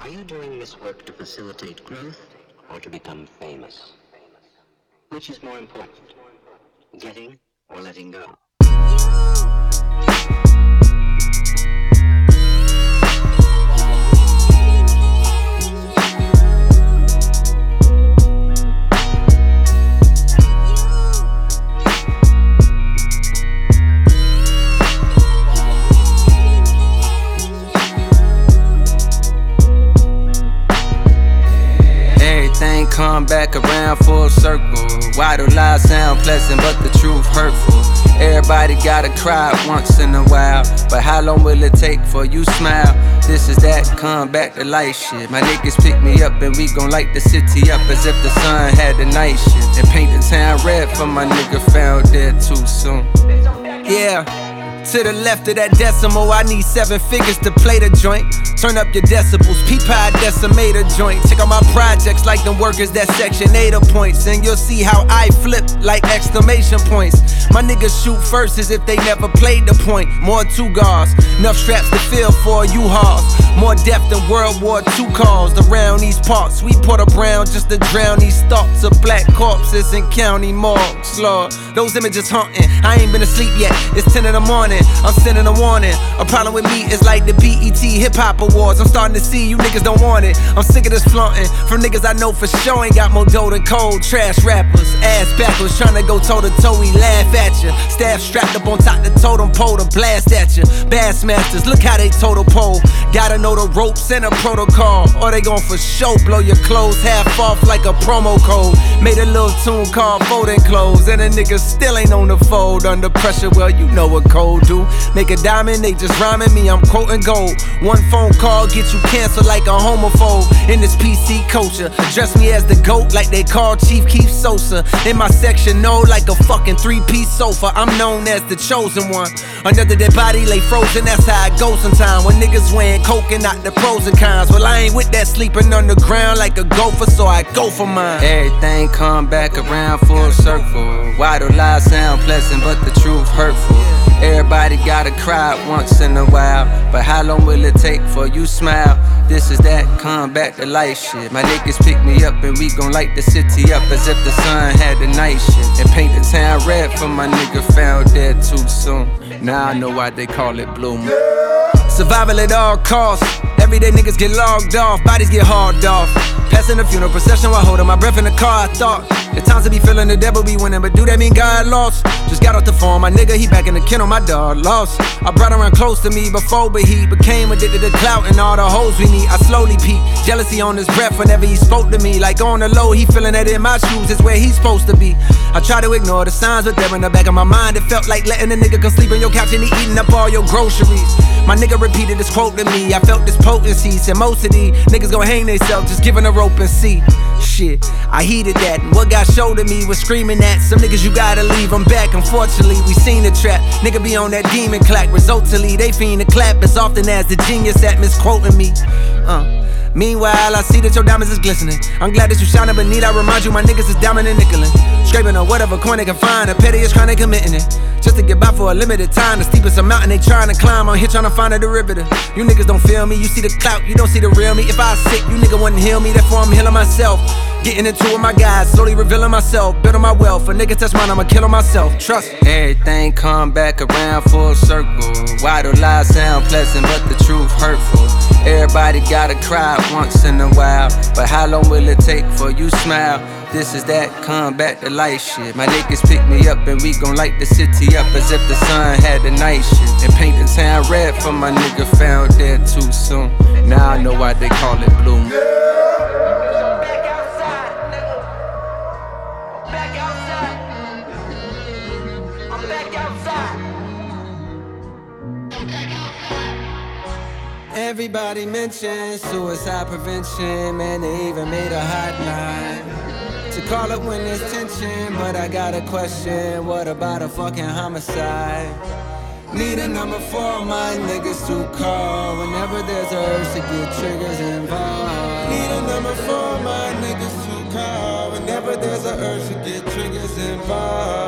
Are you doing this work to facilitate growth or to become famous? Which is more important, getting or letting go? Everything come back around full circle. Why do lies sound pleasant but the truth hurtful? Everybody gotta cry once in a while, but how long will it take for you smile? This is that come back to life shit. My niggas pick me up and we gon' light the city up as if the sun had the night shift, and paint the town red for my nigga found dead too soon. Yeah. To the left of that decimal, I need 7 figures to play the joint. Turn up your decibels, P-Pie decimate a joint. Check out my projects like them workers that Section 8 points, and you'll see how I flip like exclamation points. My niggas shoot first as if they never played the point. More 2 guards, enough straps to fill for U-Hauls. More depth than World War II calls around these parts. We put a brown just to drown these thoughts of black corpses in county morgues, Lord. Those images haunting, I ain't been asleep yet, it's 10 in the morning. I'm sending a warning. A problem with me is like the BET Hip Hop Awards. I'm starting to see you niggas don't want it. I'm sick of this flaunting from niggas I know for sure ain't got more dough than cold. Trash rappers, ass backwards, trying to go toe to toe. We laugh at you. Staff strapped up on top the totem pole to blast at you. Bassmasters, look how they total pole. Gotta know the ropes and a protocol, or they gon' for sure blow your clothes half off like a promo code. Made a little tune called Folding Clothes, and a nigga still ain't on the fold. Under pressure, well, you know what cold do. Make a diamond, they just rhyming me, I'm quoting gold. One phone call get you canceled like a homophobe. In this PC culture, address me as the GOAT like they call Chief Keef Sosa. In my section, no, like a fucking 3-piece sofa. I'm known as the chosen one. Another dead body lay frozen, that's how it goes sometimes. When niggas wearing coke and not the pros and cons. Well, I ain't with that sleeping underground like a gopher, so I go for mine. Everything come back around full circle. Why do lies sound pleasant but the truth hurtful? Everybody gotta cry once in a while, but how long will it take for you smile? This is that come back to life shit. My niggas pick me up and we gon' light the city up as if the sun had the night shift, and paint the town red for my nigga found dead too soon. Now I know why they call it bloom. Survival at all costs. Everyday niggas get logged off, bodies get hauled off. Passing the funeral procession while holding my breath in the car. I thought the times to be feeling the devil be winning, but do that mean God lost? Just got off the phone, my nigga, he back in the kennel, my dog lost. I brought her around close to me before, but he became addicted to clout and all the hoes we need. I slowly peep, jealousy on his breath whenever he spoke to me. Like on the low, he feeling that in my shoes is where he's supposed to be. I try to ignore the signs, but they're in the back of my mind. It felt like letting a nigga come sleep on your couch and he eating up all your groceries. My nigga repeated this quote to me, I felt this potency. Said most of these niggas gon' hang theyself, just giving a rope and see. Shit, I heeded that, and what got showed to me was screaming at some niggas you gotta leave them back. Unfortunately, we seen the trap, nigga be on that demon clack. Resultantly, they fiend to clap as often as the genius at misquoting me. Meanwhile, I see that your diamonds is glistening. I'm glad that you shining, but need I remind you my niggas is diamond and nickelin'. Scraping on whatever coin they can find, the pettiest crime they committing it. Just to get by for a limited time, the steepest a mountain they trying to climb. I'm here trying to find a derivative. You niggas don't feel me, you see the clout, you don't see the real me. If I was sick, you nigga wouldn't heal me, therefore I'm healing myself. Getting into with my guys, slowly revealing myself, building my wealth. A nigga touch mine, I'ma kill on myself, trust me. Everything come back around full circle. Why do lies sound pleasant but the truth hurtful? Everybody gotta cry once in a while, but how long will it take for you smile? This is that come back to life shit. My niggas pick me up and we gon' light the city up as if the sun had the night shift, and paint the town red for my nigga found dead too soon. Now I know why they call it bloom. Everybody mentions suicide prevention, man, they even made a hotline to call up when there's tension. But I got a question, what about a fucking homicide? Need a number for my niggas to call whenever there's a urge to get triggers involved. Need a number for my niggas to call whenever there's a urge to get triggers involved.